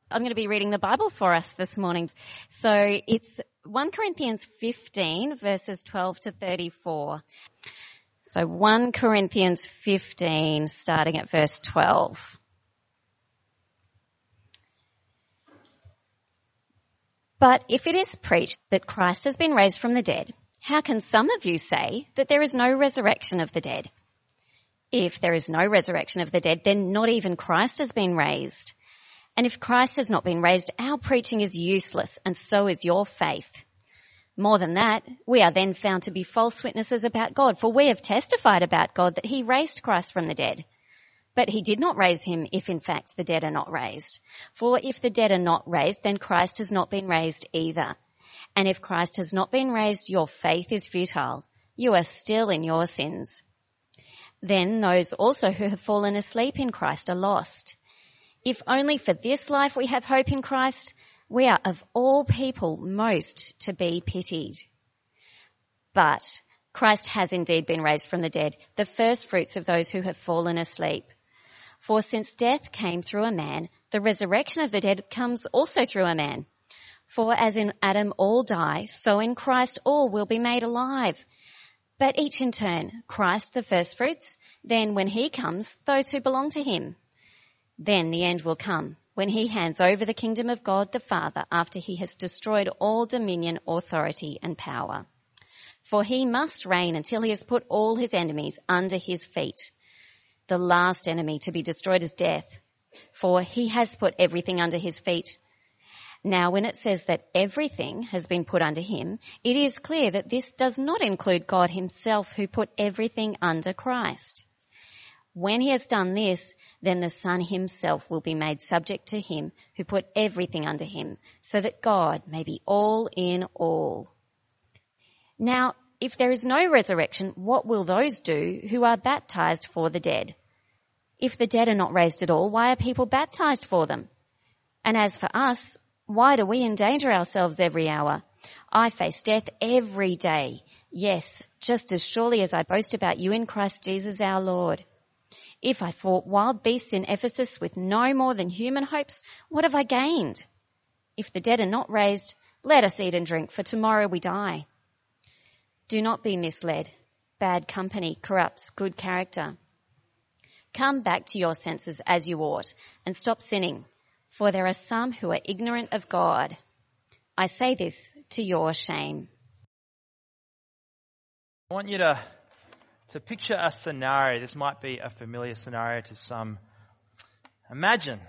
I'm going to be reading the Bible for us this morning. So it's 1 Corinthians 15, verses 12 to 34. So 1 Corinthians 15, starting at verse 12. But if it is preached that Christ has been raised from the dead, how can some of you say that there is no resurrection of the dead? If there is no resurrection of the dead, then not even Christ has been raised. And if Christ has not been raised, our preaching is useless, and so is your faith. More than that, we are then found to be false witnesses about God, for we have testified about God that he raised Christ from the dead. But he did not raise him if in fact the dead are not raised. For if the dead are not raised, then Christ has not been raised either. And if Christ has not been raised, your faith is futile. You are still in your sins. Then those also who have fallen asleep in Christ are lost. If only for this life we have hope in Christ, we are of all people most to be pitied. But Christ has indeed been raised from the dead, the first fruits of those who have fallen asleep. For since death came through a man, the resurrection of the dead comes also through a man. For as in Adam all die, so in Christ all will be made alive. But each in turn, Christ the first fruits, then when he comes, those who belong to him. Then the end will come, when he hands over the kingdom of God the Father after he has destroyed all dominion, authority and power. For he must reign until he has put all his enemies under his feet. The last enemy to be destroyed is death, for he has put everything under his feet. Now when it says that everything has been put under him, it is clear that this does not include God himself, who put everything under Christ. When he has done this, then the Son himself will be made subject to him who put everything under him, so that God may be all in all. Now, if there is no resurrection, what will those do who are baptized for the dead? If the dead are not raised at all, why are people baptized for them? And as for us, why do we endanger ourselves every hour? I face death every day. Yes, just as surely as I boast about you in Christ Jesus our Lord. If I fought wild beasts in Ephesus with no more than human hopes, what have I gained? If the dead are not raised, let us eat and drink, for tomorrow we die. Do not be misled. Bad company corrupts good character. Come back to your senses as you ought, and stop sinning, for there are some who are ignorant of God. I say this to your shame. I want you to picture a scenario. This might be a familiar scenario to some. Imagine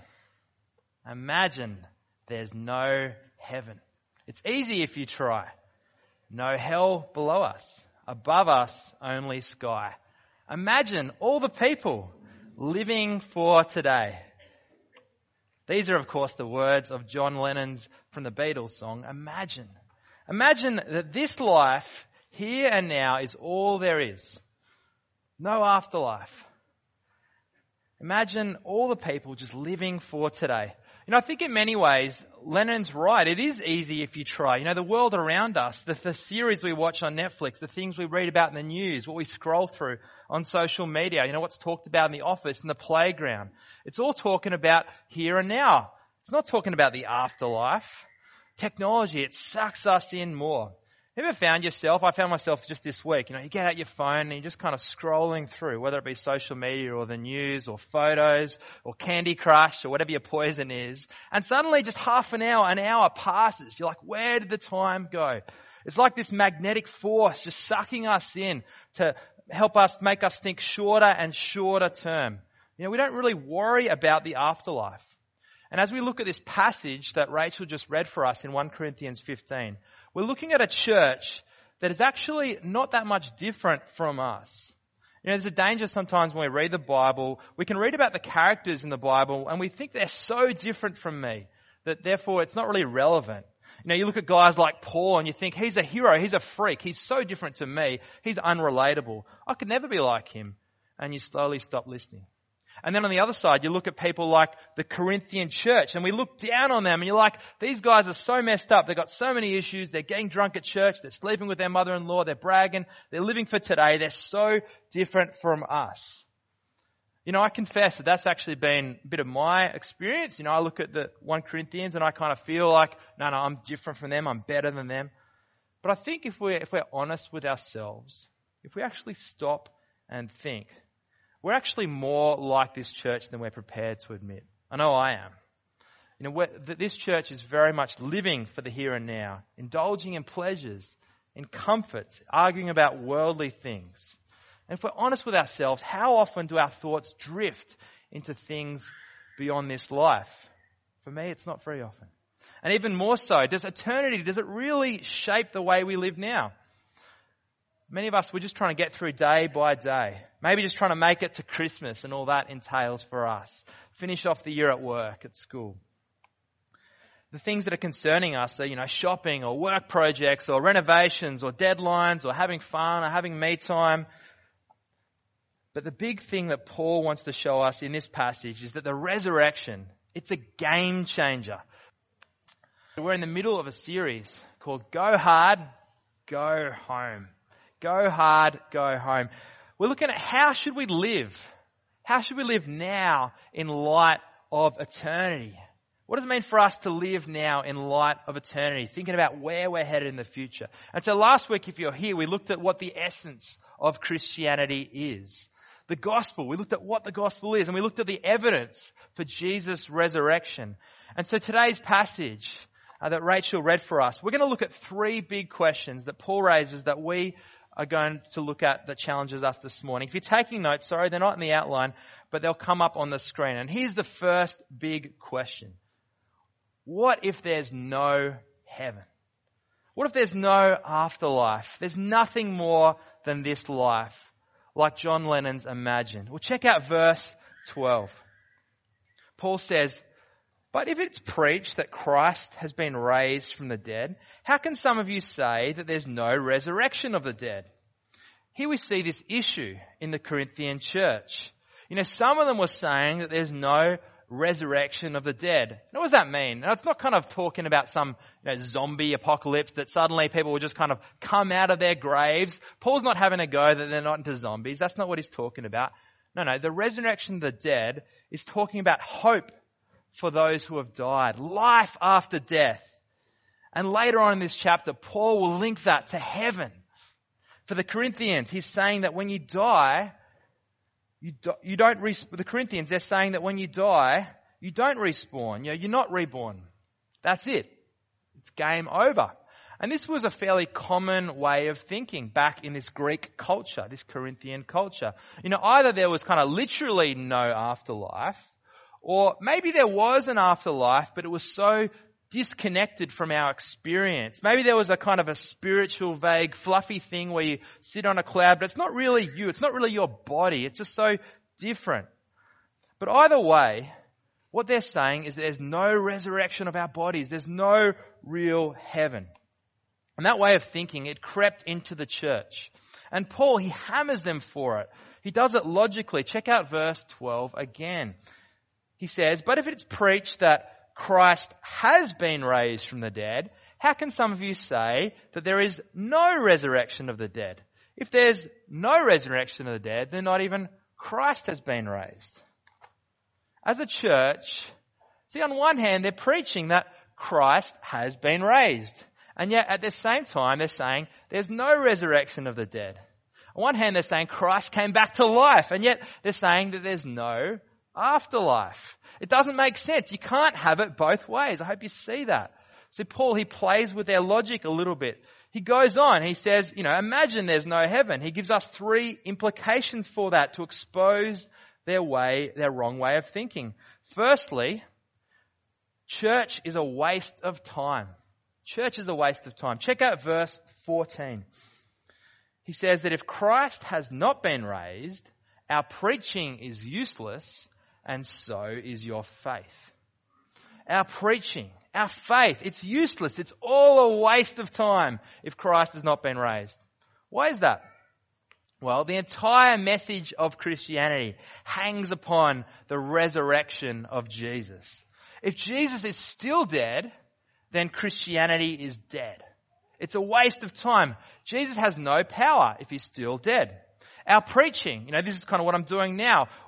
there's no heaven. It's easy if you try. No hell below us. Above us, only sky. Imagine all the people living for today. These are, of course, the words of John Lennon's From the Beatles song, Imagine. Imagine that this life, here and now, is all there is. No afterlife. Imagine all the people just living for today. You know, I think in many ways, Lennon's right. It is easy if you try. You know, the world around us, the series we watch on Netflix, the things we read about in the news, what we scroll through on social media, you know, what's talked about in the office, in the playground. It's all talking about here and now. It's not talking about the afterlife. Technology, it sucks us in more. Ever found yourself, I found myself just this week, you know, you get out your phone and you're just kind of scrolling through, whether it be social media or the news or photos or Candy Crush or whatever your poison is, and suddenly just half an hour passes. You're like, where did the time go? It's like this magnetic force just sucking us in to help us, make us think shorter and shorter term. You know, we don't really worry about the afterlife. And as we look at this passage that Rachel just read for us in 1 Corinthians 15, we're looking at a church that is actually not that much different from us. You know, there's a danger sometimes when we read the Bible, we can read about the characters in the Bible and we think they're so different from me that therefore it's not really relevant. You know, you look at guys like Paul and you think he's a hero, he's a freak, he's so different to me, he's unrelatable. I could never be like him. And you slowly stop listening. And then on the other side, you look at people like the Corinthian church and we look down on them and you're like, these guys are so messed up. They've got so many issues. They're getting drunk at church. They're sleeping with their mother-in-law. They're bragging. They're living for today. They're so different from us. I confess that that's actually been a bit of my experience. I look at the 1 Corinthians and I kind of feel like, no, I'm different from them. I'm better than them. But I think if we're honest with ourselves, if we actually stop and think, we're actually more like this church than we're prepared to admit. I know I am. This church is very much living for the here and now, indulging in pleasures, in comforts, arguing about worldly things. And if we're honest with ourselves, how often do our thoughts drift into things beyond this life? For me, it's not very often. And even more so, does it really shape the way we live now? Many of us, we're just trying to get through day by day. Maybe just trying to make it to Christmas and all that entails for us. Finish off the year at work, at school. The things that are concerning us are, shopping or work projects or renovations or deadlines or having fun or having me time. But the big thing that Paul wants to show us in this passage is that the resurrection, it's a game changer. We're in the middle of a series called Go Hard, Go Home. Go hard, go home. We're looking at how should we live? How should we live now in light of eternity? What does it mean for us to live now in light of eternity? Thinking about where we're headed in the future. And so last week, if you're here, we looked at what the essence of Christianity is. The gospel. We looked at what the gospel is, and we looked at the evidence for Jesus' resurrection. And so today's passage that Rachel read for us, we're going to look at 3 big questions that Paul raises that we are going to look at that challenges us this morning. If you're taking notes, sorry, they're not in the outline, but they'll come up on the screen. And here's the first big question. What if there's no heaven? What if there's no afterlife? There's nothing more than this life, like John Lennon's Imagine. Well, check out verse 12. Paul says, "But if it's preached that Christ has been raised from the dead, how can some of you say that there's no resurrection of the dead?" Here we see this issue in the Corinthian church. Some of them were saying that there's no resurrection of the dead. Now, what does that mean? Now, it's not kind of talking about some zombie apocalypse that suddenly people will just kind of come out of their graves. Paul's not having a go that they're not into zombies. That's not what he's talking about. No, the resurrection of the dead is talking about hope for those who have died, life after death. And later on in this chapter, Paul will link that to heaven. For the Corinthians, he's saying that when you die, the Corinthians, they're saying that when you die, you don't respawn. You're not reborn. That's it. It's game over. And this was a fairly common way of thinking back in this Greek culture, this Corinthian culture. Either there was kind of literally no afterlife, or maybe there was an afterlife, but it was so disconnected from our experience. Maybe there was a kind of a spiritual, vague, fluffy thing where you sit on a cloud, but it's not really you. It's not really your body. It's just so different. But either way, what they're saying is there's no resurrection of our bodies. There's no real heaven. And that way of thinking, it crept into the church. And Paul, he hammers them for it. He does it logically. Check out verse 12 again. He says, "But if it's preached that Christ has been raised from the dead, how can some of you say that there is no resurrection of the dead? If there's no resurrection of the dead, then not even Christ has been raised." As a church, see, on one hand, they're preaching that Christ has been raised. And yet, at the same time, they're saying there's no resurrection of the dead. On one hand, they're saying Christ came back to life. And yet, they're saying that there's no afterlife. It doesn't make sense. You can't have it both ways. I hope you see that. So Paul, he plays with their logic a little bit. He goes on. He says, imagine there's no heaven. He gives us 3 implications for that to expose their wrong way of thinking. Firstly, church is a waste of time. Church is a waste of time. Check out verse 14. He says that if Christ has not been raised, our preaching is useless, and so is your faith. Our preaching, our faith, it's useless. It's all a waste of time if Christ has not been raised. Why is that? Well, the entire message of Christianity hangs upon the resurrection of Jesus. If Jesus is still dead, then Christianity is dead. It's a waste of time. Jesus has no power if he's still dead. Our preaching, this is kind of what I'm doing now.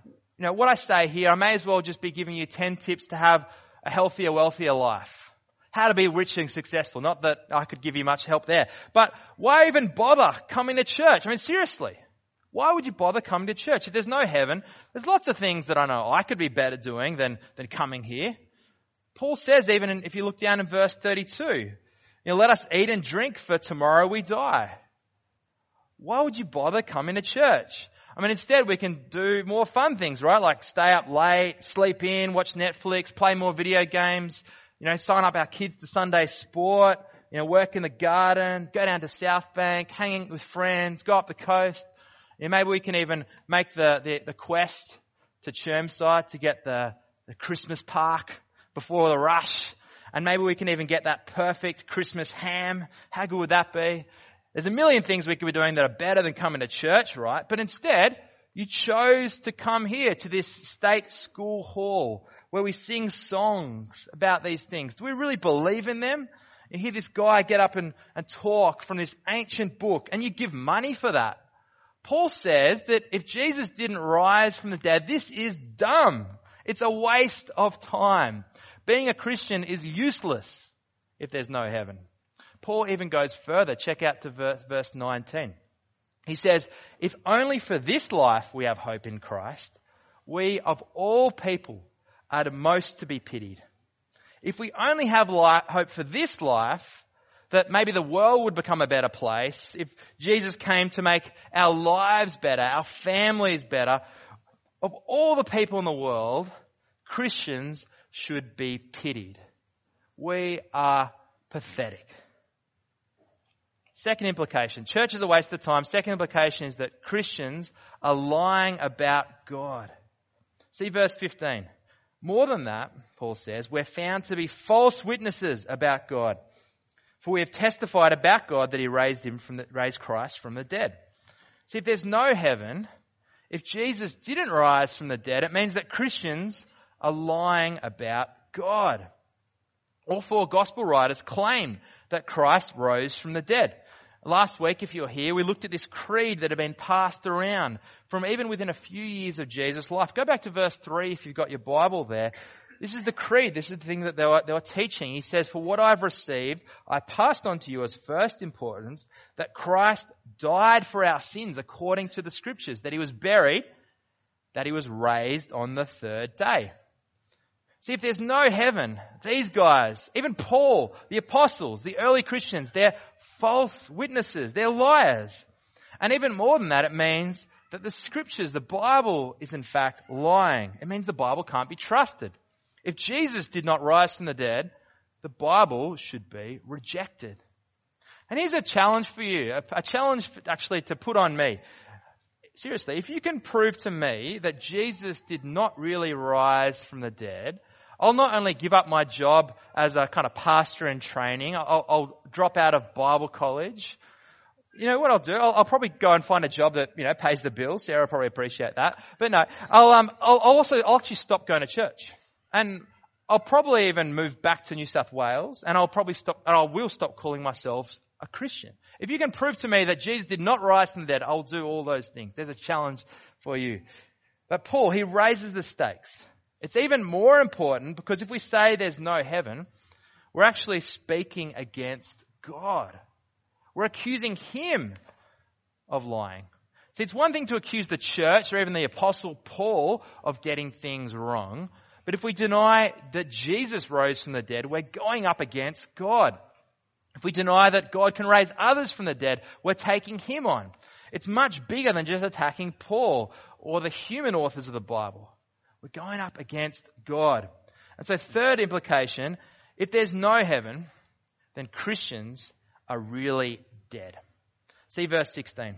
what I say here, I may as well just be giving you 10 tips to have a healthier, wealthier life. How to be rich and successful. Not that I could give you much help there. But why even bother coming to church? I mean, seriously. Why would you bother coming to church? If there's no heaven, there's lots of things that I know I could be better doing than coming here. Paul says, even if you look down in verse 32, let us eat and drink, for tomorrow we die. Why would you bother coming to church? I mean, instead we can do more fun things, right? Like stay up late, sleep in, watch Netflix, play more video games, sign up our kids to Sunday sport, work in the garden, go down to South Bank, hanging with friends, go up the coast. Maybe we can even make the quest to Chermside to get the Christmas park before the rush. And maybe we can even get that perfect Christmas ham. How good would that be? There's a million things we could be doing that are better than coming to church, right? But instead, you chose to come here to this state school hall where we sing songs about these things. Do we really believe in them? You hear this guy get up and talk from this ancient book, and you give money for that. Paul says that if Jesus didn't rise from the dead, this is dumb. It's a waste of time. Being a Christian is useless if there's no heaven. Paul even goes further. Check out to verse 19. He says, if only for this life we have hope in Christ, we of all people are the most to be pitied. If we only have hope for this life, that maybe the world would become a better place, if Jesus came to make our lives better, our families better, of all the people in the world, Christians should be pitied. We are pathetic. Second implication, church is a waste of time. Second implication is that Christians are lying about God. See verse 15. More than that, Paul says, we're found to be false witnesses about God. For we have testified about God that he raised Christ from the dead. See, if there's no heaven, if Jesus didn't rise from the dead, it means that Christians are lying about God. All four gospel writers claim that Christ rose from the dead. Last week, if you're here, we looked at this creed that had been passed around from even within a few years of Jesus' life. Go back to verse 3 if you've got your Bible there. This is the creed. This is the thing that they were teaching. He says, for what I've received, I passed on to you as first importance, that Christ died for our sins according to the Scriptures, that he was buried, that he was raised on the third day. See, if there's no heaven, these guys, even Paul, the apostles, the early Christians, they're false witnesses. They're liars. And even more than that, it means that the Scriptures, the Bible, is in fact lying. It means the Bible can't be trusted. If Jesus did not rise from the dead, the Bible should be rejected. And here's a challenge for you, a challenge actually to put on me. Seriously, if you can prove to me that Jesus did not really rise from the dead, I'll not only give up my job as a kind of pastor in training, I'll drop out of Bible college. You know what I'll do? I'll probably go and find a job that, pays the bills. Sarah will probably appreciate that. But no, I'll actually stop going to church. And I'll probably even move back to New South Wales, and I will stop calling myself a Christian. If you can prove to me that Jesus did not rise from the dead, I'll do all those things. There's a challenge for you. But Paul, he raises the stakes. It's even more important because if we say there's no heaven, we're actually speaking against God. We're accusing him of lying. See, it's one thing to accuse the church or even the apostle Paul of getting things wrong. But if we deny that Jesus rose from the dead, we're going up against God. If we deny that God can raise others from the dead, we're taking him on. It's much bigger than just attacking Paul or the human authors of the Bible. We're going up against God. And so third implication, if there's no heaven, then Christians are really dead. See verse 16.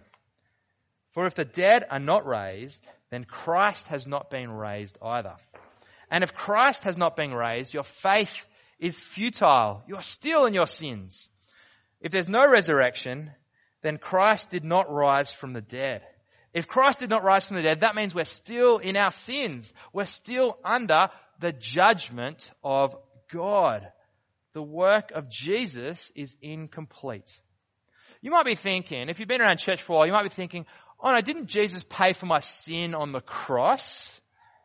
For if the dead are not raised, then Christ has not been raised either. And if Christ has not been raised, your faith is futile. You're still in your sins. If there's no resurrection, then Christ did not rise from the dead. If Christ did not rise from the dead, that means we're still in our sins. We're still under the judgment of God. The work of Jesus is incomplete. You might be thinking, if you've been around church for a while, you might be thinking, oh no, didn't Jesus pay for my sin on the cross?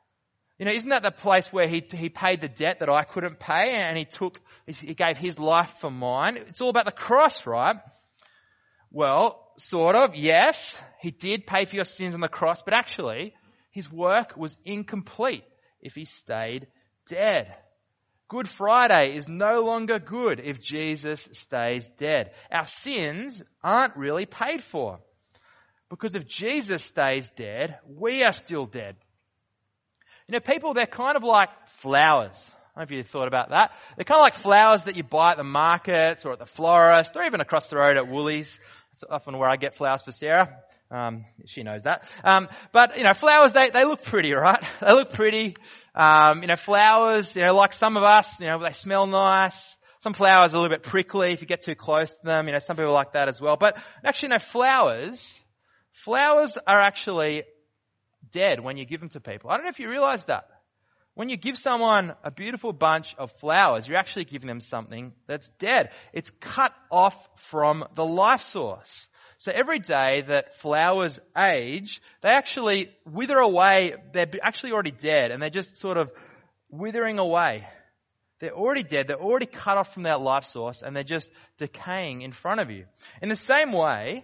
Isn't that the place where he paid the debt that I couldn't pay, and he gave his life for mine? It's all about the cross, right? Well, sort of, yes. He did pay for your sins on the cross, but actually, his work was incomplete if he stayed dead. Good Friday is no longer good if Jesus stays dead. Our sins aren't really paid for. Because if Jesus stays dead, we are still dead. People, they're kind of like flowers. I don't know if you thought about that. They're kind of like flowers that you buy at the markets or at the florist or even across the road at Woolies. That's often where I get flowers for Sarah. She knows that. But flowers, they look pretty, right? They look pretty. Flowers, like some of us, they smell nice. Some flowers are a little bit prickly if you get too close to them. Some people like that as well. But actually, flowers are actually dead when you give them to people. I don't know if you realize that. When you give someone a beautiful bunch of flowers, you're actually giving them something that's dead. It's cut off from the life source. So every day that flowers age, they actually wither away. They're actually already dead, and they're just sort of withering away. They're already dead. They're already cut off from that life source, and they're just decaying in front of you. In the same way,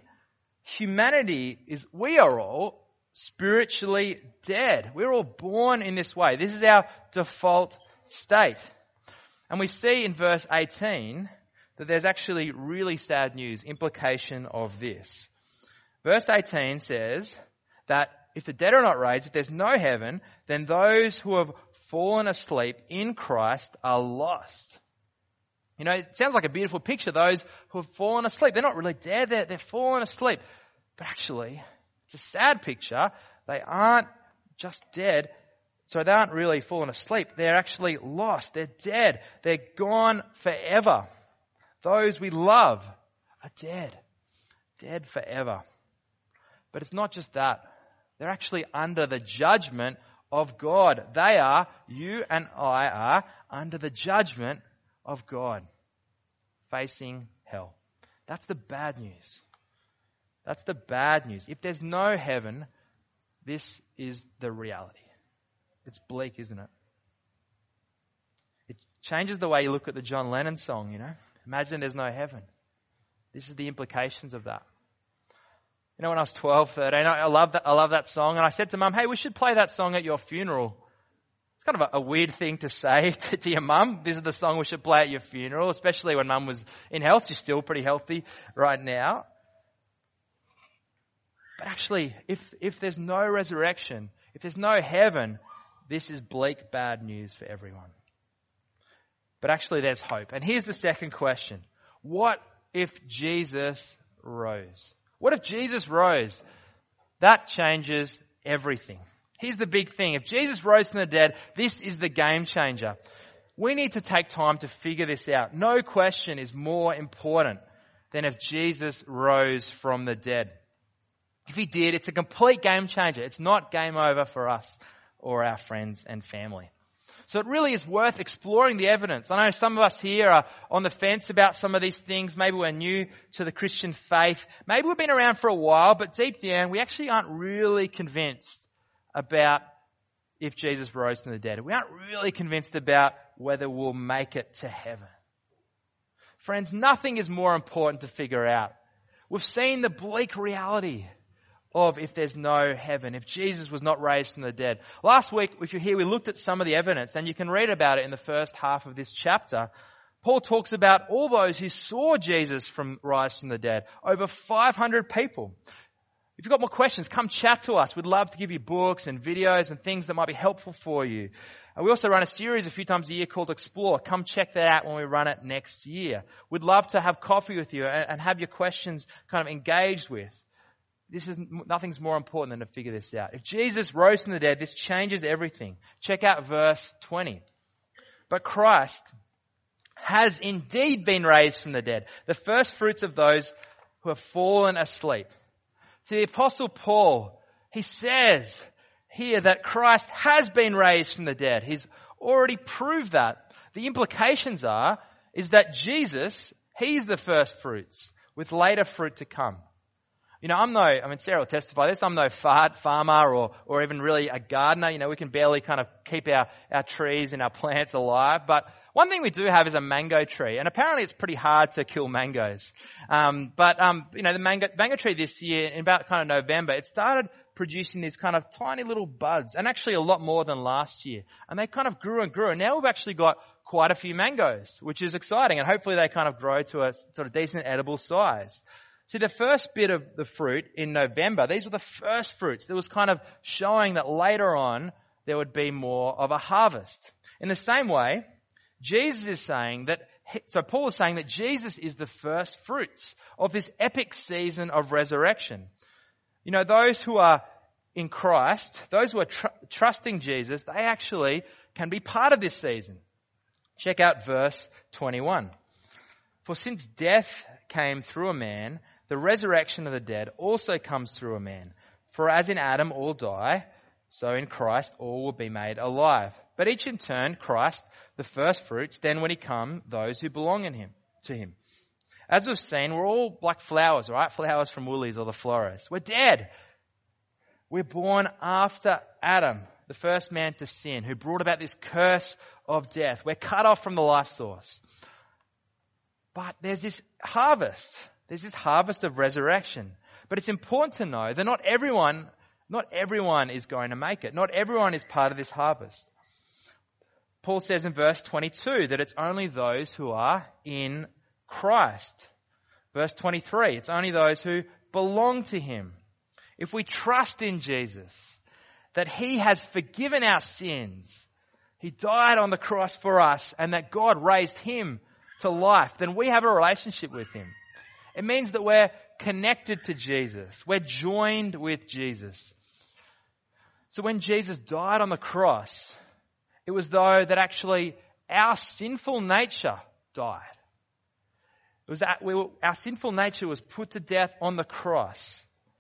we are all spiritually dead. We're all born in this way. This is our default state. And we see in verse 18 that there's actually really sad news, implication of this. Verse 18 says that if the dead are not raised, if there's no heaven, then those who have fallen asleep in Christ are lost. It sounds like a beautiful picture, those who have fallen asleep. They're not really dead, they're fallen asleep. But actually, it's a sad picture. They aren't just dead, so they aren't really fallen asleep. They're actually lost. They're dead. They're gone forever. Those we love are dead. Dead forever. But it's not just that. They're actually under the judgment of God. You and I are under the judgment of God, facing hell. That's the bad news. That's the bad news. If there's no heaven, this is the reality. It's bleak, isn't it? It changes the way you look at the John Lennon song, Imagine there's no heaven. This is the implications of that. When I was 12, 13, I love that song, and I said to Mum, hey, we should play that song at your funeral. It's kind of a weird thing to say to your mum. This is the song we should play at your funeral, especially when Mum was in health. She's still pretty healthy right now. But actually, if there's no resurrection, if there's no heaven, this is bleak, bad news for everyone. But actually, there's hope. And here's the second question. What if Jesus rose? What if Jesus rose? That changes everything. Here's the big thing. If Jesus rose from the dead, this is the game changer. We need to take time to figure this out. No question is more important than if Jesus rose from the dead. If he did, it's a complete game changer. It's not game over for us or our friends and family. So it really is worth exploring the evidence. I know some of us here are on the fence about some of these things. Maybe we're new to the Christian faith. Maybe we've been around for a while, but deep down, we actually aren't really convinced about if Jesus rose from the dead. We aren't really convinced about whether we'll make it to heaven. Friends, nothing is more important to figure out. We've seen the bleak reality of if there's no heaven, if Jesus was not raised from the dead. Last week, if you're here, we looked at some of the evidence, and you can read about it in the first half of this chapter. Paul talks about all those who saw Jesus rise from the dead. Over 500 people. If you've got more questions, come chat to us. We'd love to give you books and videos and things that might be helpful for you. We also run a series a few times a year called Explore. Come check that out when we run it next year. We'd love to have coffee with you and have your questions kind of engaged with. Nothing's more important than to figure this out. If Jesus rose from the dead, this changes everything. Check out verse 20. But Christ has indeed been raised from the dead, the first fruits of those who have fallen asleep. To the Apostle Paul, he says here that Christ has been raised from the dead. He's already proved that. The implications is that Jesus, he's the first fruits, with later fruit to come. Sarah will testify this, I'm no farmer or even really a gardener. We can barely kind of keep our trees and our plants alive. But one thing we do have is a mango tree, and apparently it's pretty hard to kill mangoes. The mango tree this year, in about kind of November, it started producing these kind of tiny little buds, and actually a lot more than last year. And they kind of grew and grew, and now we've actually got quite a few mangoes, which is exciting, and hopefully they kind of grow to a sort of decent edible size. See, the first bit of the fruit in November, these were the first fruits. That was kind of showing that later on there would be more of a harvest. In the same way, Paul is saying that Jesus is the first fruits of this epic season of resurrection. Those who are in Christ, those who are trusting Jesus, they actually can be part of this season. Check out verse 21. For since death came through a man, the resurrection of the dead also comes through a man. For as in Adam all die, so in Christ all will be made alive. But each in turn, Christ, the first fruits, then when he come, those who belong to him. As we've seen, we're all like flowers, right? Flowers from Woolies or the florist. We're dead. We're born after Adam, the first man to sin, who brought about this curse of death. We're cut off from the life source. But there's this harvest. There's this harvest of resurrection. But it's important to know that not everyone is going to make it. Not everyone is part of this harvest. Paul says in verse 22 that it's only those who are in Christ. Verse 23, it's only those who belong to him. If we trust in Jesus, that he has forgiven our sins, he died on the cross for us, and that God raised him to life, then we have a relationship with him. It means that we're connected to Jesus. We're joined with Jesus. So when Jesus died on the cross, it was though that actually our sinful nature died. It was that our sinful nature was put to death on the cross.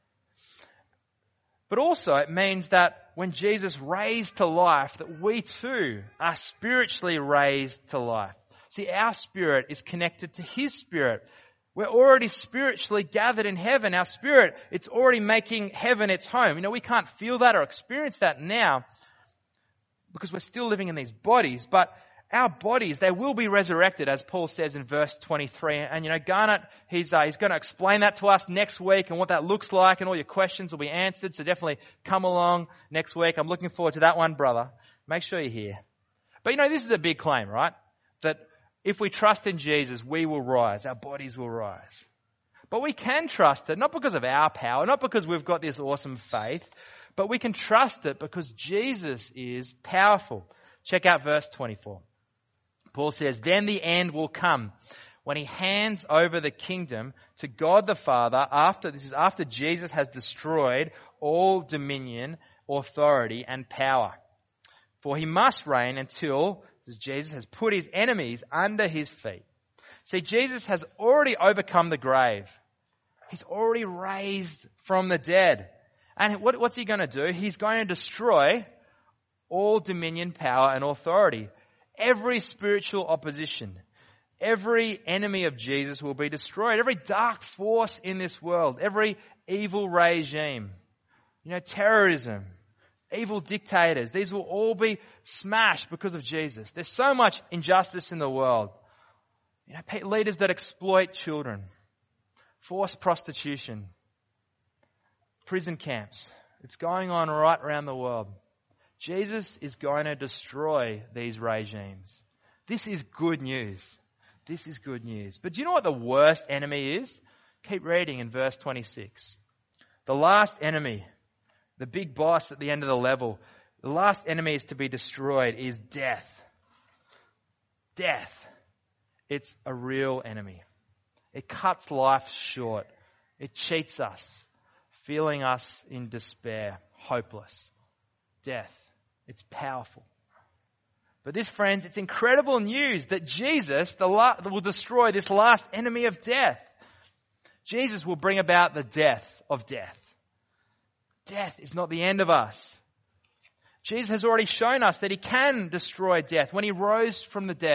But also it means that when Jesus raised to life, that we too are spiritually raised to life. See, our spirit is connected to his spirit. We're already spiritually gathered in heaven. Our spirit, it's already making heaven its home. We can't feel that or experience that now because we're still living in these bodies. But our bodies, they will be resurrected, as Paul says in verse 23. And, Garnet, he's going to explain that to us next week and what that looks like, and all your questions will be answered. So definitely come along next week. I'm looking forward to that one, brother. Make sure you're here. But, this is a big claim, right? That if we trust in Jesus, we will rise. Our bodies will rise. But we can trust it, not because of our power, not because we've got this awesome faith, but we can trust it because Jesus is powerful. Check out verse 24. Paul says, then the end will come when he hands over the kingdom to God the Father after Jesus has destroyed all dominion, authority, and power. For he must reign until Jesus has put his enemies under his feet. See, Jesus has already overcome the grave. He's already raised from the dead. And what's he going to do? He's going to destroy all dominion, power, and authority. Every spiritual opposition, every enemy of Jesus will be destroyed. Every dark force in this world, every evil regime, terrorism, evil dictators, these will all be smashed because of Jesus. There's so much injustice in the world. Leaders that exploit children, forced prostitution, prison camps. It's going on right around the world. Jesus is going to destroy these regimes. This is good news. This is good news. But do you know what the worst enemy is? Keep reading in verse 26. The last enemy, the big boss at the end of the level, the last enemy is to be destroyed is death. Death. It's a real enemy. It cuts life short. It cheats us, feeling us in despair, hopeless. Death. It's powerful. But this, friends, it's incredible news that Jesus will destroy this last enemy of death. Jesus will bring about the death of death. Death is not the end of us. Jesus has already shown us that he can destroy death. When he rose from the dead,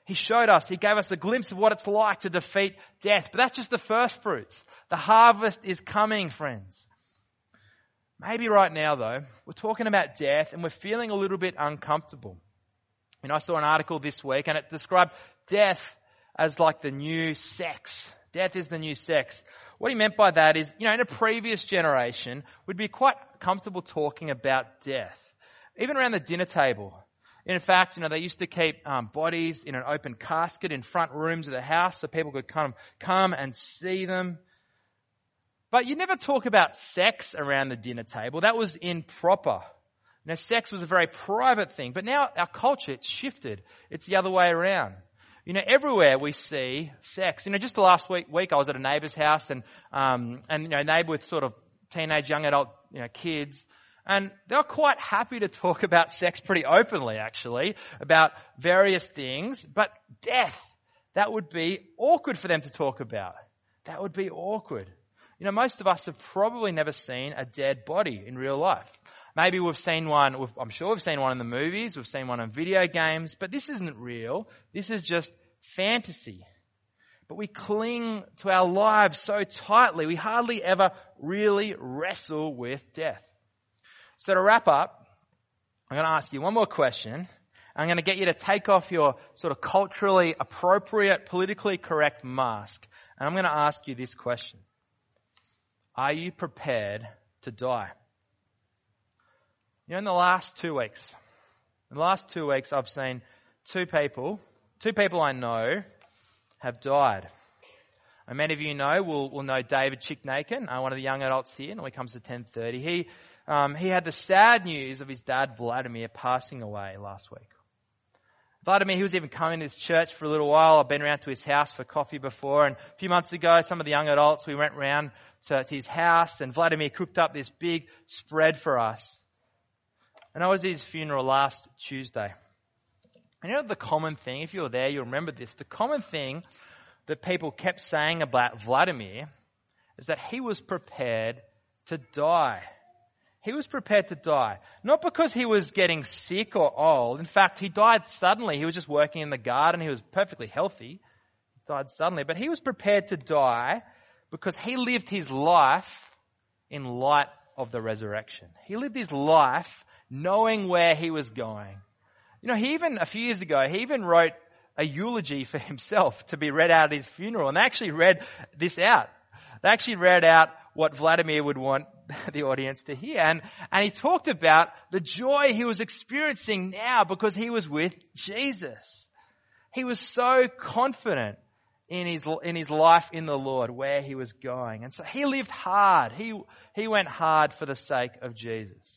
He showed us, he gave us a glimpse of what it's like to defeat death. But that's just the first fruits. The harvest is coming, friends. Maybe right now, though, we're talking about death and we're feeling a little bit uncomfortable. I saw an article this week and it described death as like the new sex. Death is the new sex. What he meant by that is, in a previous generation, we'd be quite comfortable talking about death. Even around the dinner table. In fact, they used to keep bodies in an open casket in front rooms of the house so people could come and see them. But you never talk about sex around the dinner table. That was improper. Sex was a very private thing. But now our culture, it's shifted. It's the other way around. Everywhere we see sex. Just the last week I was at a neighbour's house and neighbour with sort of teenage, young adult, kids. And they were quite happy to talk about sex pretty openly, actually, about various things. But death, that would be awkward for them to talk about. That would be awkward. Most of us have probably never seen a dead body in real life. Maybe we've seen one, I'm sure we've seen one in the movies, we've seen one in video games, but this isn't real. This is just fantasy. But we cling to our lives so tightly, we hardly ever really wrestle with death. So to wrap up, I'm going to ask you one more question. I'm going to get you to take off your sort of culturally appropriate, politically correct mask. And I'm going to ask you this question. Are you prepared to die? In the last 2 weeks, I've seen two people I know have died. And many of you will know David Chicknakin, one of the young adults here, and when he comes to 10:30. He had the sad news of his dad, Vladimir, passing away last week. Vladimir, he was even coming to his church for a little while. I've been around to his house for coffee before. And a few months ago, some of the young adults, we went round to his house and Vladimir cooked up this big spread for us. And I was at his funeral last Tuesday. And the common thing, if you were there, you'll remember this. The common thing that people kept saying about Vladimir is that he was prepared to die. He was prepared to die. Not because he was getting sick or old. In fact, he died suddenly. He was just working in the garden. He was perfectly healthy. He died suddenly. But he was prepared to die because he lived his life in light of the resurrection. He lived his life knowing where he was going. He even, a few years ago, he even wrote a eulogy for himself to be read out at his funeral. And they actually read this out. They actually read out what Vladimir would want the audience to hear. And he talked about the joy he was experiencing now because he was with Jesus. He was so confident in his life in the Lord, where he was going. And so he lived hard. He went hard for the sake of Jesus.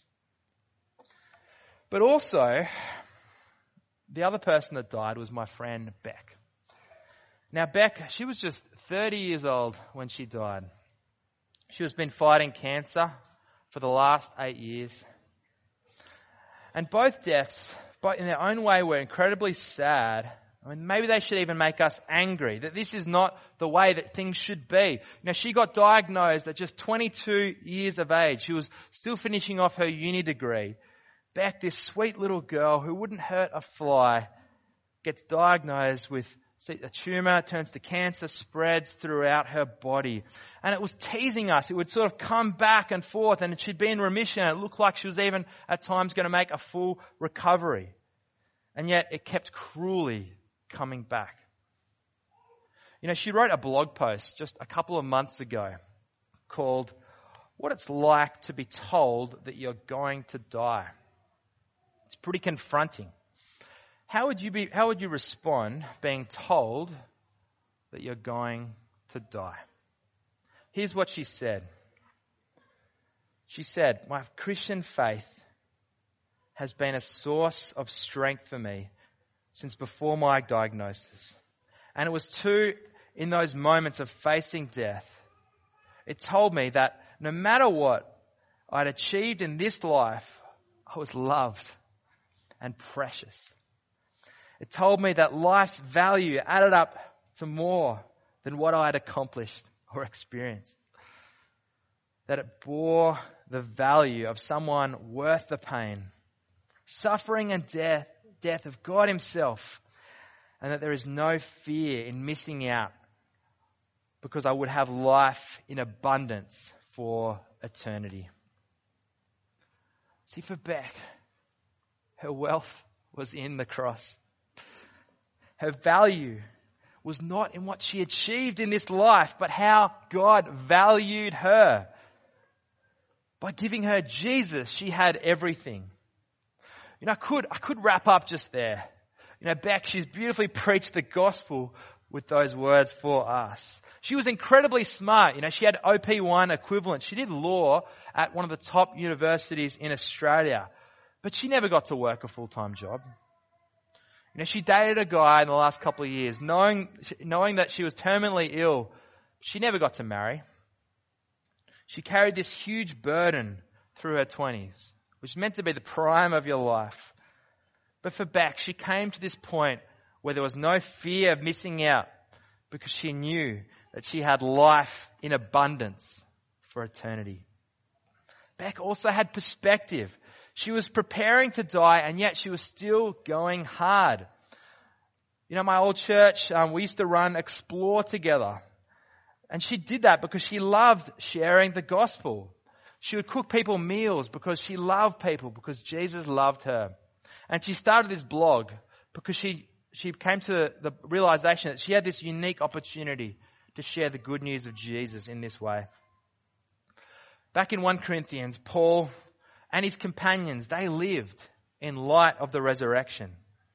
But also, the other person that died was my friend Beck. Now Beck, she was just 30 years old when she died. She has been fighting cancer for the last 8 years. And both deaths, in their own way, were incredibly sad. Maybe they should even make us angry, that this is not the way that things should be. She got diagnosed at just 22 years of age. She was still finishing off her uni degree. Beck, this sweet little girl who wouldn't hurt a fly, gets diagnosed with a tumour, turns to cancer, spreads throughout her body. And it was teasing us. It would sort of come back and forth, and she'd be in remission. It looked like she was even at times going to make a full recovery. And yet it kept cruelly coming back. She wrote a blog post just a couple of months ago called "What It's Like to Be Told That You're Going to Die." It's pretty confronting. How would you respond being told that you're going to die? Here's what she said. She said, "My Christian faith has been a source of strength for me since before my diagnosis. And it was too in those moments of facing death. It told me that no matter what I'd achieved in this life, I was loved and precious. It told me that life's value added up to more than what I had accomplished or experienced. That it bore the value of someone worth the pain, suffering and death of God Himself. and that there is no fear in missing out because I would have life in abundance for eternity. See, for Beck, her wealth was in the cross. Her value was not in what she achieved in this life, but how God valued her. By giving her Jesus, she had everything. I could wrap up just there. Beck, she's beautifully preached the gospel with those words for us. She was incredibly smart. She had OP1 equivalent. She did law at one of the top universities in Australia, but she never got to work a full-time job. She dated a guy in the last couple of years, knowing that she was terminally ill. She never got to marry. She carried this huge burden through her 20s, which is meant to be the prime of your life. But for Beck, she came to this point where there was no fear of missing out because she knew that she had life in abundance for eternity. Beck also had perspective. She was preparing to die, and yet she was still going hard. My old church, we used to run Explore together. And she did that because she loved sharing the gospel. She would cook people meals because she loved people, because Jesus loved her. And she started this blog because she came to the realization that she had this unique opportunity to share the good news of Jesus in this way. Back in 1 Corinthians, Paul and his companions, they lived in light of the resurrection.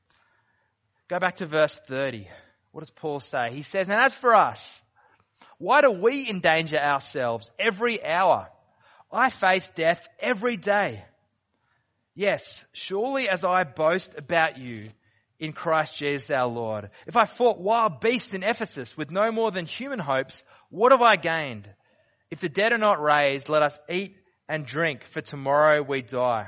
Go back to verse 30. What does Paul say? He says, "And as for us, why do we endanger ourselves every hour? I face death every day. Yes, surely as I boast about you in Christ Jesus our Lord. If I fought wild beasts in Ephesus with no more than human hopes, what have I gained? If the dead are not raised, let us eat and drink, for tomorrow we die."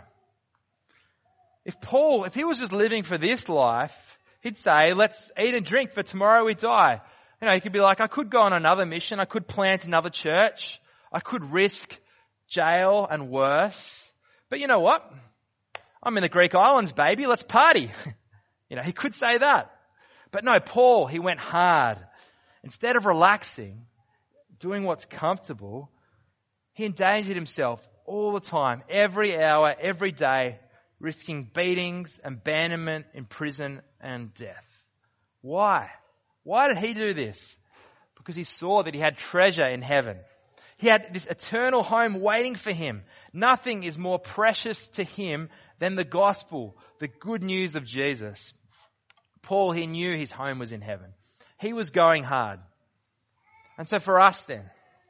If he was just living for this life, he'd say, let's eat and drink, for tomorrow we die. He could be like, I could go on another mission, I could plant another church, I could risk jail and worse. But you know what? I'm in the Greek islands, baby, let's party. He could say that. But no, Paul, he went hard. Instead of relaxing, doing what's comfortable, he endangered himself all the time, every hour, every day, risking beatings, abandonment, imprisonment, and death. Why? Why did he do this? Because he saw that he had treasure in heaven. He had this eternal home waiting for him. Nothing is more precious to him than the gospel, the good news of Jesus. Paul, he knew his home was in heaven. He was going hard. And so for us then,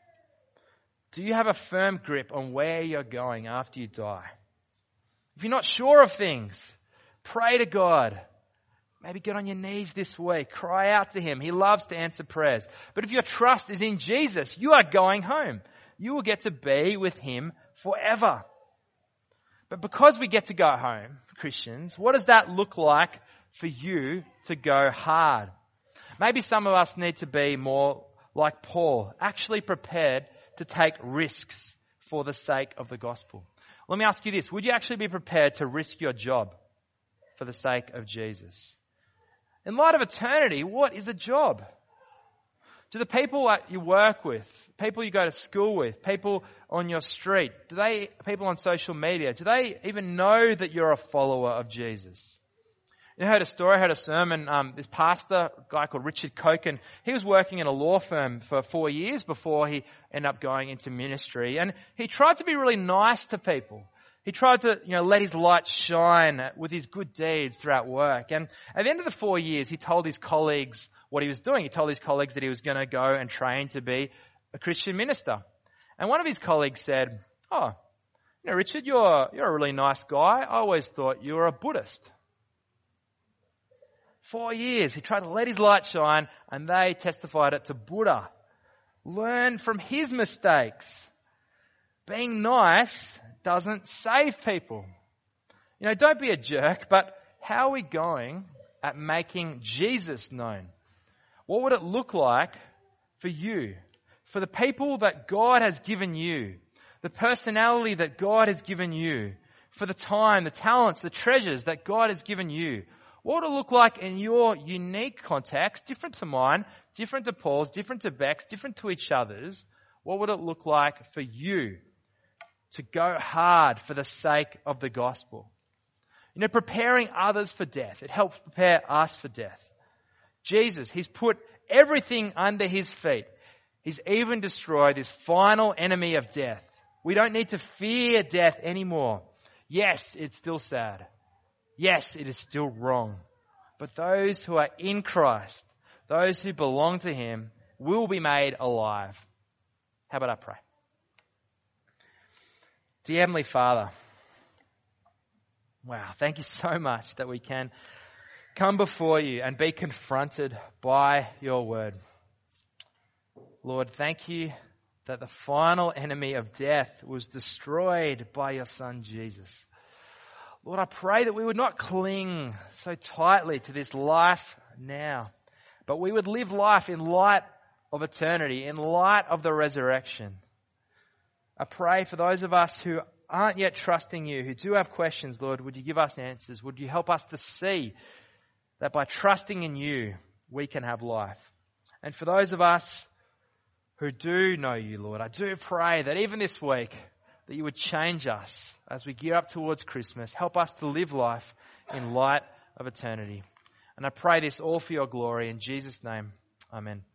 do you have a firm grip on where you're going after you die? If you're not sure of things, pray to God. Maybe get on your knees this week. Cry out to him. He loves to answer prayers. But if your trust is in Jesus, you are going home. You will get to be with him forever. But because we get to go home, Christians, what does that look like for you to go hard? Maybe some of us need to be more like Paul, actually prepared to take risks for the sake of the gospel. Let me ask you this. Would you actually be prepared to risk your job for the sake of Jesus? In light of eternity, what is a job? Do the people that you work with, people you go to school with, people on your street, people on social media, do they even know that you're a follower of Jesus? I heard a sermon, this pastor, a guy called Richard Koken, he was working in a law firm for 4 years before he ended up going into ministry. And he tried to be really nice to people. He tried to, let his light shine with his good deeds throughout work. And at the end of the 4 years, he told his colleagues what he was doing. He told his colleagues that he was going to go and train to be a Christian minister. And one of his colleagues said, "Oh, Richard, you're a really nice guy. I always thought you were a Buddhist." 4 years, he tried to let his light shine, and they testified it to Buddha. Learn from his mistakes. Being nice doesn't save people. Don't be a jerk, but how are we going at making Jesus known? What would it look like for you, for the people that God has given you, the personality that God has given you, for the time, the talents, the treasures that God has given you? What would it look like in your unique context, different to mine, different to Paul's, different to Beck's, different to each other's? What would it look like for you to go hard for the sake of the gospel? Preparing others for death. It helps prepare us for death. Jesus, he's put everything under his feet. He's even destroyed this final enemy of death. We don't need to fear death anymore. Yes, it's still sad. Yes, it is still wrong. But those who are in Christ, those who belong to him, will be made alive. How about I pray? Dear Heavenly Father, wow, thank you so much that we can come before you and be confronted by your word. Lord, thank you that the final enemy of death was destroyed by your Son, Jesus. Lord, I pray that we would not cling so tightly to this life now, but we would live life in light of eternity, in light of the resurrection. I pray for those of us who aren't yet trusting you, who do have questions, Lord, would you give us answers? Would you help us to see that by trusting in you, we can have life? And for those of us who do know you, Lord, I do pray that even this week, that you would change us as we gear up towards Christmas. Help us to live life in light of eternity. And I pray this all for your glory. In Jesus' name, amen.